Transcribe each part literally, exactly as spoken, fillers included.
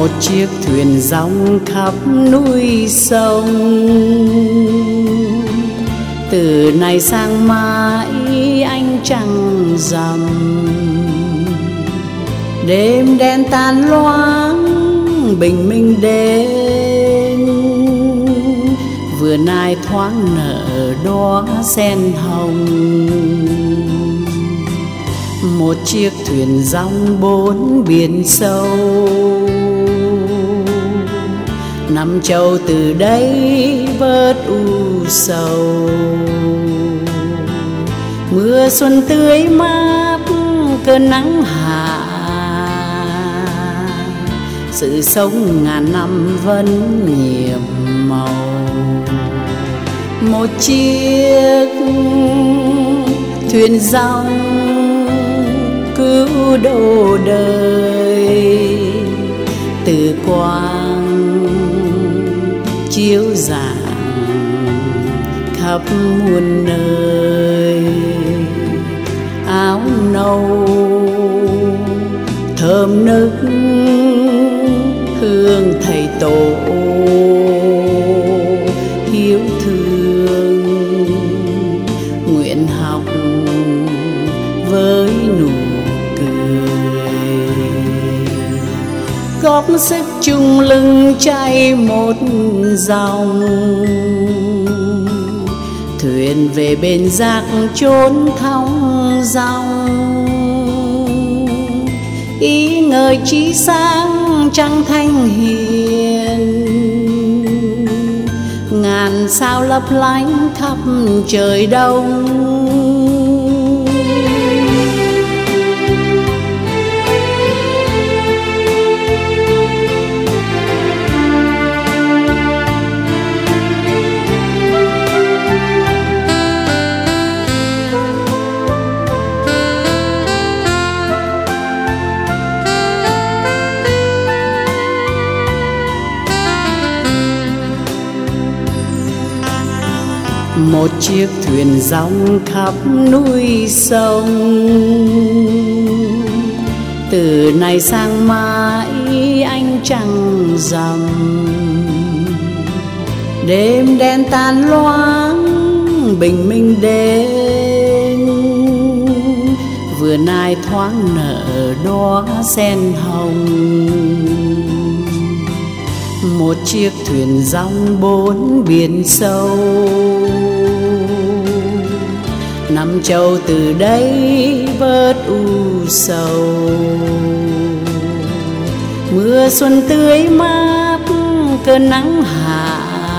một chiếc thuyền dòng khắp núi sông. Từ nay sang mãi ánh trăng rằm, đêm đen tan loáng bình minh đến. Vườn ai thoáng nở đóa sen hồng, một chiếc thuyền dòng bốn biển sâu. Năm châu từ đây bớt u sầu, mưa xuân tươi mát cơn nắng hạ. Sự sống ngàn năm vẫn nhiệm màu, một chiếc thuyền dòng cứu độ đời. Từ quang chiếu rạng khắp muôn nơi, áo nâu thơm nức hương thầy tổ. Hiếu thương nguyện học với nụ cười, góp sức chung lưng chạy một dòng. Thuyền về bên rạc chốn thong dong, ý ngời chí sáng trăng thanh hiền. Ngàn sao lấp lánh khắp trời đông, một chiếc thuyền dòng khắp núi sông. Từ nay sang mãi ánh trăng rằm, đêm đen tan loáng bình minh đến. Vườn ai thoáng nở đóa sen hồng, một chiếc thuyền dòng bốn biển sâu. Năm châu từ đây bớt u sầu, mưa xuân tươi mát cơn nắng hạ.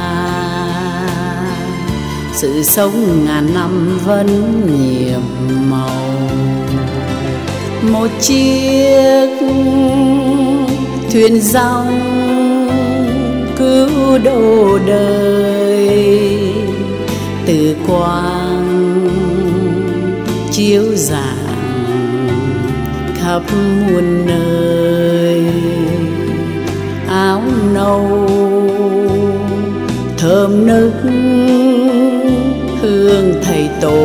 Sự sống ngàn năm vẫn nhiệm màu, một chiếc thuyền dòng cứu độ đời. Từ quang chiếu rạng khắp muôn nơi, áo nâu thơm nức hương thầy tổ.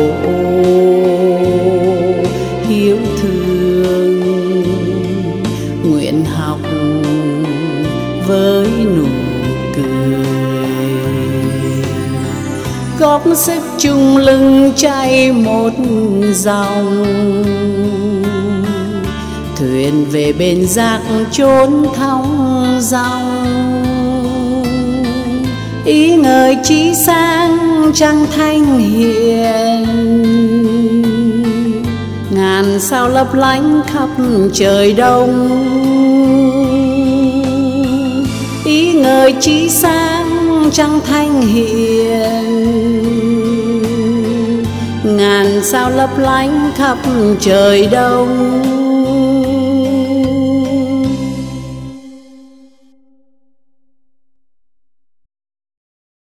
Hiếu thương nguyện học với nụ cười, góp sức chung lưng chạy một dòng. Thuyền về bên rạc chốn thong dong, ý ngời chí sáng trăng thanh hiền. Ngàn sao lấp lánh khắp trời đông, ý ngời chí sáng trăng thanh hiền. Ngàn sao lấp lánh khắp trời đông.